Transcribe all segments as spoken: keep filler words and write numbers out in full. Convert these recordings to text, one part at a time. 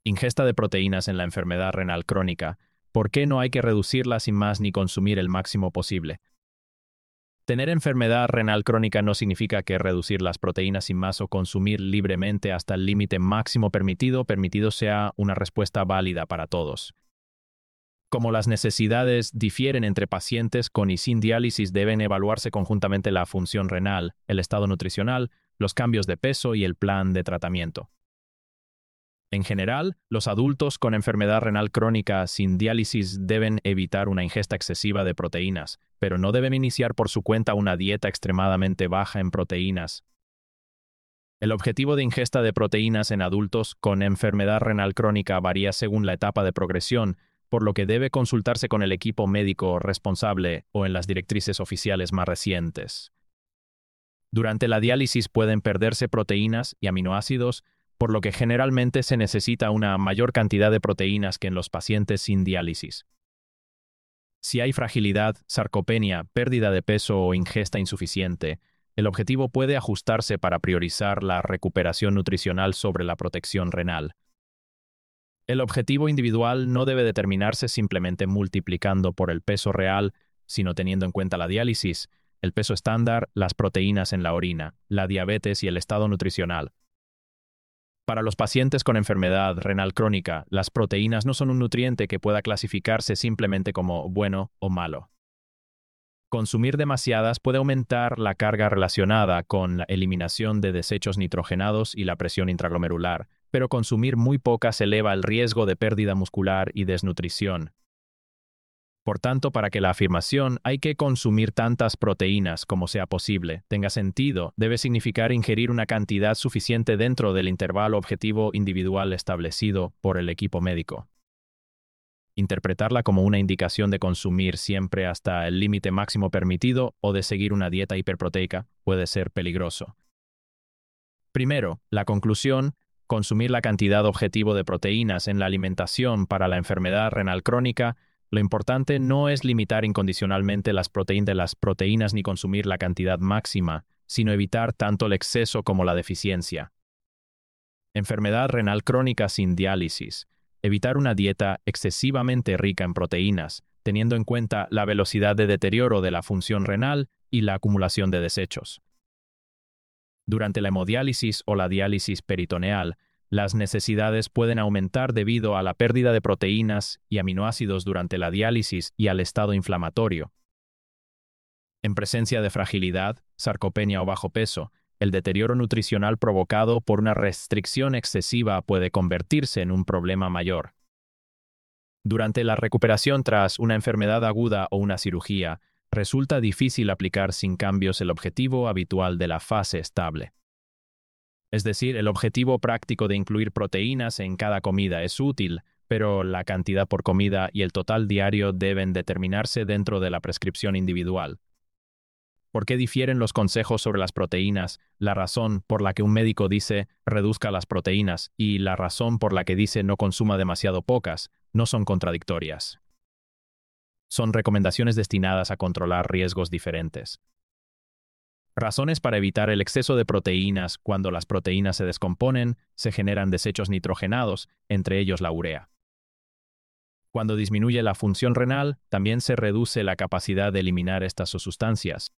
Ingesta de proteínas en la enfermedad renal crónica. ¿Por qué no hay que reducirla sin más ni consumir el máximo posible? Tener enfermedad renal crónica no significa que reducir las proteínas sin más o consumir libremente hasta el límite máximo permitido, permitido sea una respuesta válida para todos. Como las necesidades difieren entre pacientes con y sin diálisis, deben evaluarse conjuntamente la función renal, el estado nutricional, los cambios de peso y el plan de tratamiento. En general, los adultos con enfermedad renal crónica sin diálisis deben evitar una ingesta excesiva de proteínas, pero no deben iniciar por su cuenta una dieta extremadamente baja en proteínas. El objetivo de ingesta de proteínas en adultos con enfermedad renal crónica varía según la etapa de progresión, por lo que debe consultarse con el equipo médico responsable o en las directrices oficiales más recientes. Durante la diálisis pueden perderse proteínas y aminoácidos, por lo que generalmente se necesita una mayor cantidad de proteínas que en los pacientes sin diálisis. Si hay fragilidad, sarcopenia, pérdida de peso o ingesta insuficiente, el objetivo puede ajustarse para priorizar la recuperación nutricional sobre la protección renal. El objetivo individual no debe determinarse simplemente multiplicando por el peso real, sino teniendo en cuenta la diálisis, el peso estándar, las proteínas en la orina, la diabetes y el estado nutricional. Para los pacientes con enfermedad renal crónica, las proteínas no son un nutriente que pueda clasificarse simplemente como bueno o malo. Consumir demasiadas puede aumentar la carga relacionada con la eliminación de desechos nitrogenados y la presión intraglomerular, pero consumir muy pocas eleva el riesgo de pérdida muscular y desnutrición. Por tanto, para que la afirmación "hay que consumir tantas proteínas como sea posible" tenga sentido, debe significar ingerir una cantidad suficiente dentro del intervalo objetivo individual establecido por el equipo médico. Interpretarla como una indicación de consumir siempre hasta el límite máximo permitido o de seguir una dieta hiperproteica puede ser peligroso. Primero, la conclusión: consumir la cantidad objetivo de proteínas en la alimentación para la enfermedad renal crónica. Lo importante no es limitar incondicionalmente las proteínas de las proteínas ni consumir la cantidad máxima, sino evitar tanto el exceso como la deficiencia. Enfermedad renal crónica sin diálisis. Evitar una dieta excesivamente rica en proteínas, teniendo en cuenta la velocidad de deterioro de la función renal y la acumulación de desechos. Durante la hemodiálisis o la diálisis peritoneal, las necesidades pueden aumentar debido a la pérdida de proteínas y aminoácidos durante la diálisis y al estado inflamatorio. En presencia de fragilidad, sarcopenia o bajo peso, el deterioro nutricional provocado por una restricción excesiva puede convertirse en un problema mayor. Durante la recuperación tras una enfermedad aguda o una cirugía, resulta difícil aplicar sin cambios el objetivo habitual de la fase estable. Es decir, el objetivo práctico de incluir proteínas en cada comida es útil, pero la cantidad por comida y el total diario deben determinarse dentro de la prescripción individual. ¿Por qué difieren los consejos sobre las proteínas? La razón por la que un médico dice reduzca las proteínas y la razón por la que dice no consuma demasiado pocas no son contradictorias. Son recomendaciones destinadas a controlar riesgos diferentes. Razones para evitar el exceso de proteínas: cuando las proteínas se descomponen, se generan desechos nitrogenados, entre ellos la urea. Cuando disminuye la función renal, también se reduce la capacidad de eliminar estas sustancias.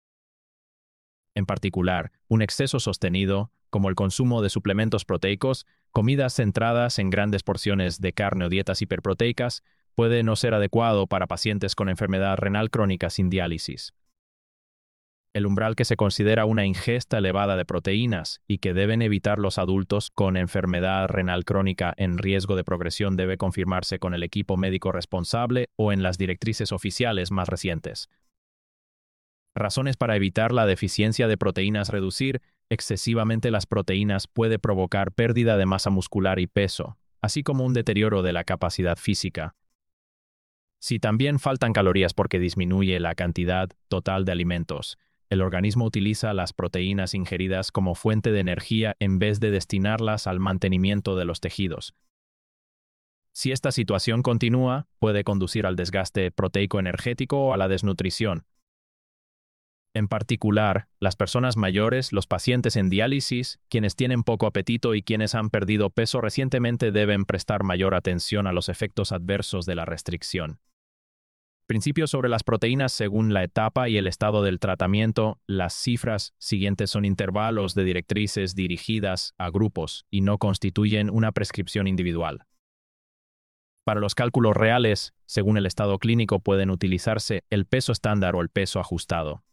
En particular, un exceso sostenido, como el consumo de suplementos proteicos, comidas centradas en grandes porciones de carne o dietas hiperproteicas, puede no ser adecuado para pacientes con enfermedad renal crónica sin diálisis. El umbral que se considera una ingesta elevada de proteínas y que deben evitar los adultos con enfermedad renal crónica en riesgo de progresión debe confirmarse con el equipo médico responsable o en las directrices oficiales más recientes. Razones para evitar la deficiencia de proteínas: reducir excesivamente las proteínas puede provocar pérdida de masa muscular y peso, así como un deterioro de la capacidad física. Si también faltan calorías porque disminuye la cantidad total de alimentos, el organismo utiliza las proteínas ingeridas como fuente de energía en vez de destinarlas al mantenimiento de los tejidos. Si esta situación continúa, puede conducir al desgaste proteico energético o a la desnutrición. En particular, las personas mayores, los pacientes en diálisis, quienes tienen poco apetito y quienes han perdido peso recientemente deben prestar mayor atención a los efectos adversos de la restricción. Principios sobre las proteínas según la etapa y el estado del tratamiento. Las cifras siguientes son intervalos de directrices dirigidas a grupos y no constituyen una prescripción individual. Para los cálculos reales, según el estado clínico, pueden utilizarse el peso estándar o el peso ajustado.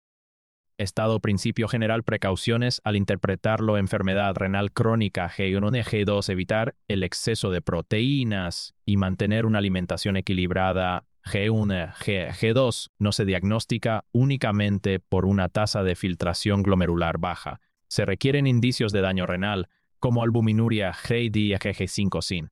Estado principio general. Precauciones al interpretarlo: enfermedad renal crónica G uno y G dos, evitar el exceso de proteínas y mantener una alimentación equilibrada. G uno, G, G2 no se diagnostica únicamente por una tasa de filtración glomerular baja. Se requieren indicios de daño renal, como albuminuria G D y G cinco sin.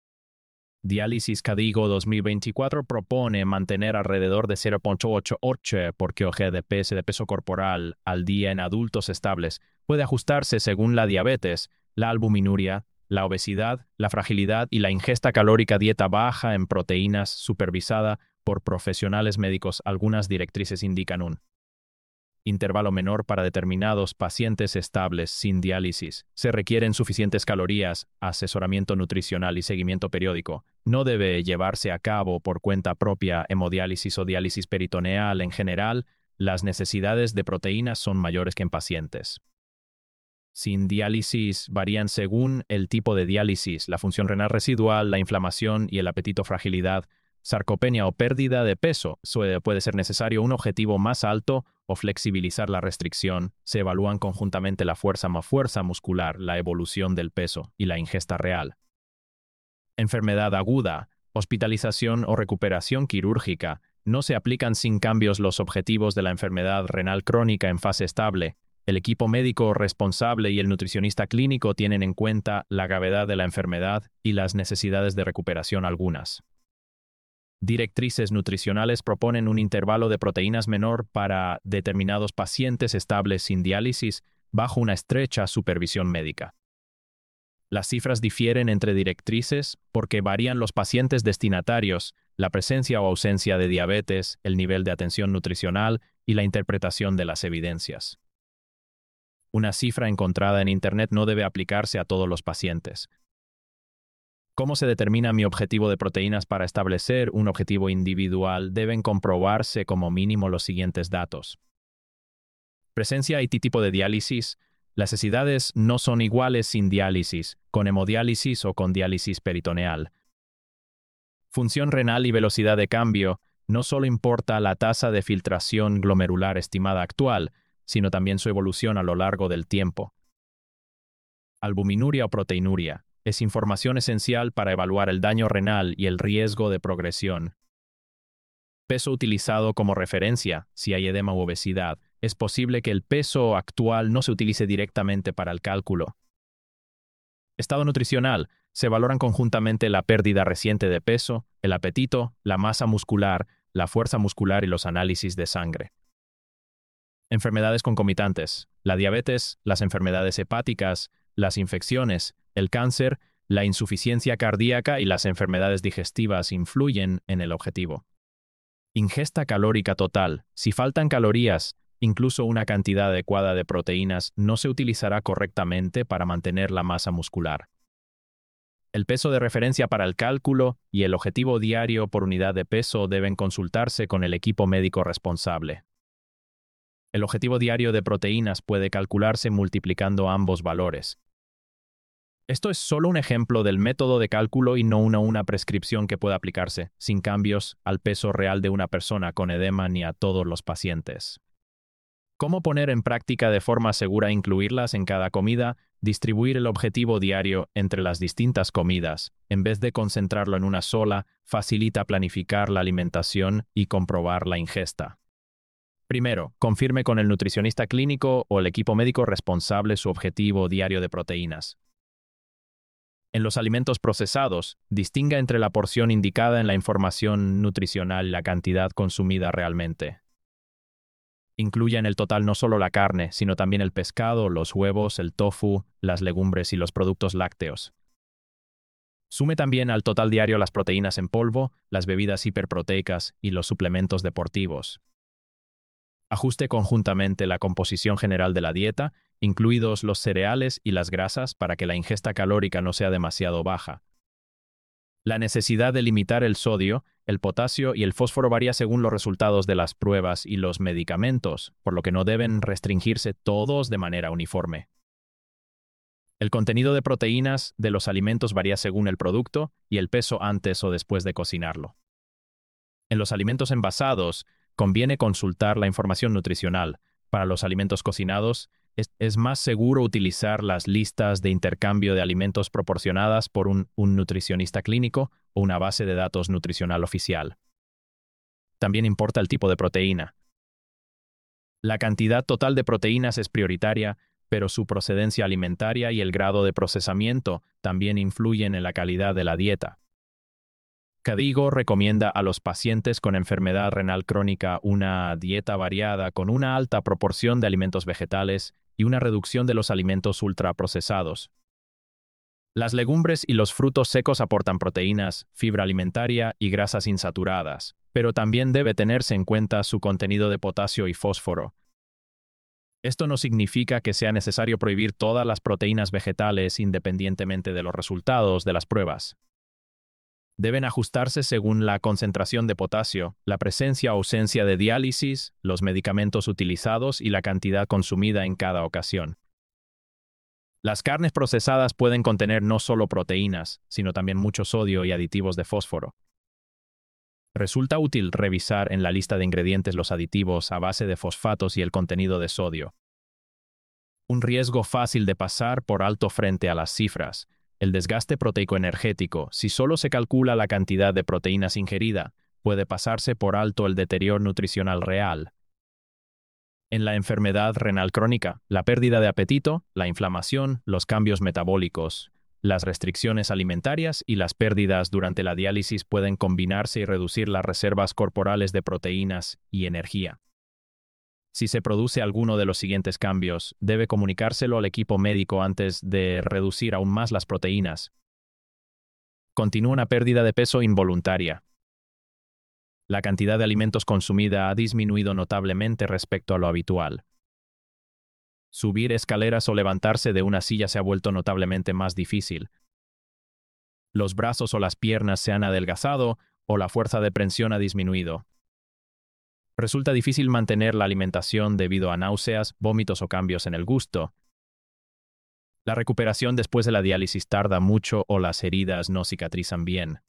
Diálisis Cadigo dos mil veinticuatro propone mantener alrededor de cero punto ochenta y ocho por kilogramo de peso de peso corporal al día en adultos estables. Puede ajustarse según la diabetes, la albuminuria, la obesidad, la fragilidad y la ingesta calórica. Dieta baja en proteínas supervisada por profesionales médicos. Algunas directrices indican un intervalo menor para determinados pacientes estables sin diálisis. Se requieren suficientes calorías, asesoramiento nutricional y seguimiento periódico. No debe llevarse a cabo por cuenta propia. Hemodiálisis o diálisis peritoneal. En general, las necesidades de proteínas son mayores que en pacientes sin diálisis. Varían según el tipo de diálisis, la función renal residual, la inflamación y el apetito. Fragilidad, sarcopenia o pérdida de peso. Puede ser necesario un objetivo más alto o flexibilizar la restricción. Se evalúan conjuntamente la fuerza más fuerza muscular, la evolución del peso y la ingesta real. Enfermedad aguda, hospitalización o recuperación quirúrgica. No se aplican sin cambios los objetivos de la enfermedad renal crónica en fase estable. El equipo médico responsable y el nutricionista clínico tienen en cuenta la gravedad de la enfermedad y las necesidades de recuperación. Algunas directrices nutricionales proponen un intervalo de proteínas menor para determinados pacientes estables sin diálisis bajo una estrecha supervisión médica. Las cifras difieren entre directrices porque varían los pacientes destinatarios, la presencia o ausencia de diabetes, el nivel de atención nutricional y la interpretación de las evidencias. Una cifra encontrada en Internet no debe aplicarse a todos los pacientes. ¿Cómo se determina mi objetivo de proteínas? Para establecer un objetivo individual deben comprobarse como mínimo los siguientes datos. Presencia y tipo de diálisis. Las necesidades no son iguales sin diálisis, con hemodiálisis o con diálisis peritoneal. Función renal y velocidad de cambio. No solo importa la tasa de filtración glomerular estimada actual, sino también su evolución a lo largo del tiempo. Albuminuria o proteinuria. Es información esencial para evaluar el daño renal y el riesgo de progresión. Peso utilizado como referencia. Si hay edema u obesidad, es posible que el peso actual no se utilice directamente para el cálculo. Estado nutricional. Se valoran conjuntamente la pérdida reciente de peso, el apetito, la masa muscular, la fuerza muscular y los análisis de sangre. Enfermedades concomitantes. La diabetes, las enfermedades hepáticas, las infecciones, el cáncer, la insuficiencia cardíaca y las enfermedades digestivas influyen en el objetivo. Ingesta calórica total. Si faltan calorías, incluso una cantidad adecuada de proteínas no se utilizará correctamente para mantener la masa muscular. El peso de referencia para el cálculo y el objetivo diario por unidad de peso deben consultarse con el equipo médico responsable. El objetivo diario de proteínas puede calcularse multiplicando ambos valores. Esto es solo un ejemplo del método de cálculo y no una, una prescripción que pueda aplicarse, sin cambios, al peso real de una persona con edema ni a todos los pacientes. ¿Cómo poner en práctica de forma segura incluirlas en cada comida? Distribuir el objetivo diario entre las distintas comidas, en vez de concentrarlo en una sola, facilita planificar la alimentación y comprobar la ingesta. Primero, confirme con el nutricionista clínico o el equipo médico responsable su objetivo diario de proteínas. En los alimentos procesados, distinga entre la porción indicada en la información nutricional y la cantidad consumida realmente. Incluya en el total no solo la carne, sino también el pescado, los huevos, el tofu, las legumbres y los productos lácteos. Sume también al total diario las proteínas en polvo, las bebidas hiperproteicas y los suplementos deportivos. Ajuste conjuntamente la composición general de la dieta, incluidos los cereales y las grasas, para que la ingesta calórica no sea demasiado baja. La necesidad de limitar el sodio, el potasio y el fósforo varía según los resultados de las pruebas y los medicamentos, por lo que no deben restringirse todos de manera uniforme. El contenido de proteínas de los alimentos varía según el producto y el peso antes o después de cocinarlo. En los alimentos envasados, conviene consultar la información nutricional. Para los alimentos cocinados, es, es más seguro utilizar las listas de intercambio de alimentos proporcionadas por un, un nutricionista clínico o una base de datos nutricional oficial. También importa el tipo de proteína. La cantidad total de proteínas es prioritaria, pero su procedencia alimentaria y el grado de procesamiento también influyen en la calidad de la dieta. KDIGO recomienda a los pacientes con enfermedad renal crónica una dieta variada con una alta proporción de alimentos vegetales y una reducción de los alimentos ultraprocesados. Las legumbres y los frutos secos aportan proteínas, fibra alimentaria y grasas insaturadas, pero también debe tenerse en cuenta su contenido de potasio y fósforo. Esto no significa que sea necesario prohibir todas las proteínas vegetales independientemente de los resultados de las pruebas. Deben ajustarse según la concentración de potasio, la presencia o ausencia de diálisis, los medicamentos utilizados y la cantidad consumida en cada ocasión. Las carnes procesadas pueden contener no solo proteínas, sino también mucho sodio y aditivos de fósforo. Resulta útil revisar en la lista de ingredientes los aditivos a base de fosfatos y el contenido de sodio. Un riesgo fácil de pasar por alto frente a las cifras. El desgaste proteico energético, si solo se calcula la cantidad de proteínas ingerida, puede pasarse por alto el deterioro nutricional real. En la enfermedad renal crónica, la pérdida de apetito, la inflamación, los cambios metabólicos, las restricciones alimentarias y las pérdidas durante la diálisis pueden combinarse y reducir las reservas corporales de proteínas y energía. Si se produce alguno de los siguientes cambios, debe comunicárselo al equipo médico antes de reducir aún más las proteínas. Continúa una pérdida de peso involuntaria. La cantidad de alimentos consumida ha disminuido notablemente respecto a lo habitual. Subir escaleras o levantarse de una silla se ha vuelto notablemente más difícil. Los brazos o las piernas se han adelgazado o la fuerza de presión ha disminuido. Resulta difícil mantener la alimentación debido a náuseas, vómitos o cambios en el gusto. La recuperación después de la diálisis tarda mucho o las heridas no cicatrizan bien.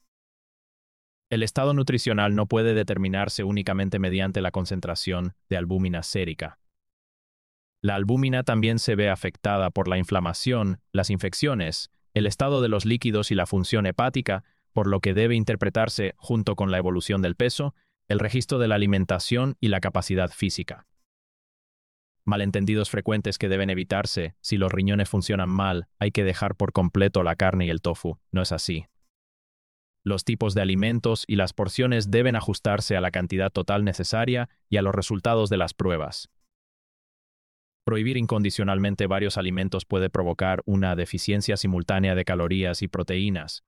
El estado nutricional no puede determinarse únicamente mediante la concentración de albúmina sérica. La albúmina también se ve afectada por la inflamación, las infecciones, el estado de los líquidos y la función hepática, por lo que debe interpretarse, junto con la evolución del peso, el registro de la alimentación y la capacidad física. Malentendidos frecuentes que deben evitarse. Si los riñones funcionan mal, hay que dejar por completo la carne y el tofu. No es así. Los tipos de alimentos y las porciones deben ajustarse a la cantidad total necesaria y a los resultados de las pruebas. Prohibir incondicionalmente varios alimentos puede provocar una deficiencia simultánea de calorías y proteínas.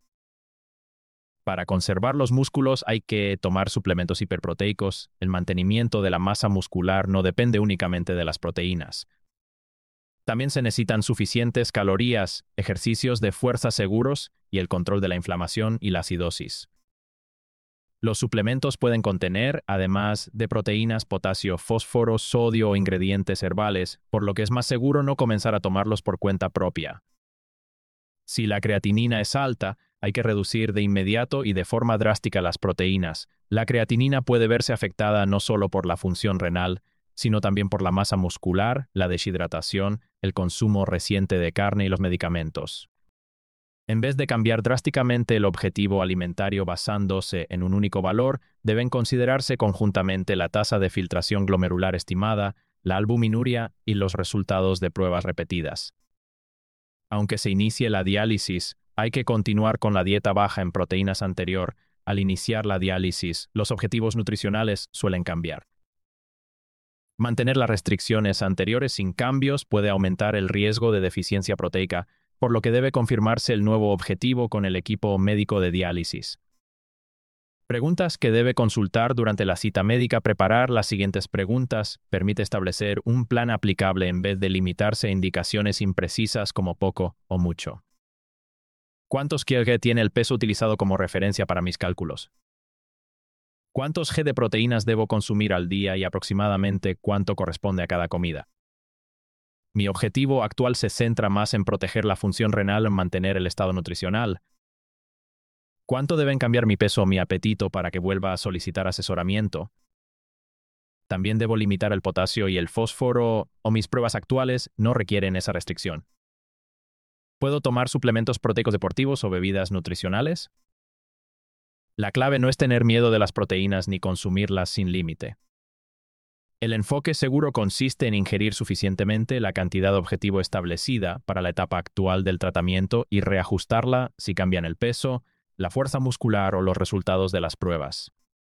Para conservar los músculos hay que tomar suplementos hiperproteicos. El mantenimiento de la masa muscular no depende únicamente de las proteínas. También se necesitan suficientes calorías, ejercicios de fuerza seguros y el control de la inflamación y la acidosis. Los suplementos pueden contener, además de proteínas, potasio, fósforo, sodio o ingredientes herbales, por lo que es más seguro no comenzar a tomarlos por cuenta propia. Si la creatinina es alta, hay que reducir de inmediato y de forma drástica las proteínas. La creatinina puede verse afectada no solo por la función renal, sino también por la masa muscular, la deshidratación, el consumo reciente de carne y los medicamentos. En vez de cambiar drásticamente el objetivo alimentario basándose en un único valor, deben considerarse conjuntamente la tasa de filtración glomerular estimada, la albuminuria y los resultados de pruebas repetidas. Aunque se inicie la diálisis, hay que continuar con la dieta baja en proteínas anterior. Al iniciar la diálisis, los objetivos nutricionales suelen cambiar. Mantener las restricciones anteriores sin cambios puede aumentar el riesgo de deficiencia proteica, por lo que debe confirmarse el nuevo objetivo con el equipo médico de diálisis. Preguntas que debe consultar durante la cita médica. Preparar las siguientes preguntas permite establecer un plan aplicable en vez de limitarse a indicaciones imprecisas como poco o mucho. ¿Cuántos kilogramos tiene el peso utilizado como referencia para mis cálculos? ¿Cuántos gramos de proteínas debo consumir al día y aproximadamente cuánto corresponde a cada comida? Mi objetivo actual se centra más en proteger la función renal o en mantener el estado nutricional. ¿Cuánto deben cambiar mi peso o mi apetito para que vuelva a solicitar asesoramiento? También debo limitar el potasio y el fósforo, o mis pruebas actuales no requieren esa restricción. ¿Puedo tomar suplementos proteicos deportivos o bebidas nutricionales? La clave no es tener miedo de las proteínas ni consumirlas sin límite. El enfoque seguro consiste en ingerir suficientemente la cantidad objetivo establecida para la etapa actual del tratamiento y reajustarla si cambian el peso, la fuerza muscular o los resultados de las pruebas.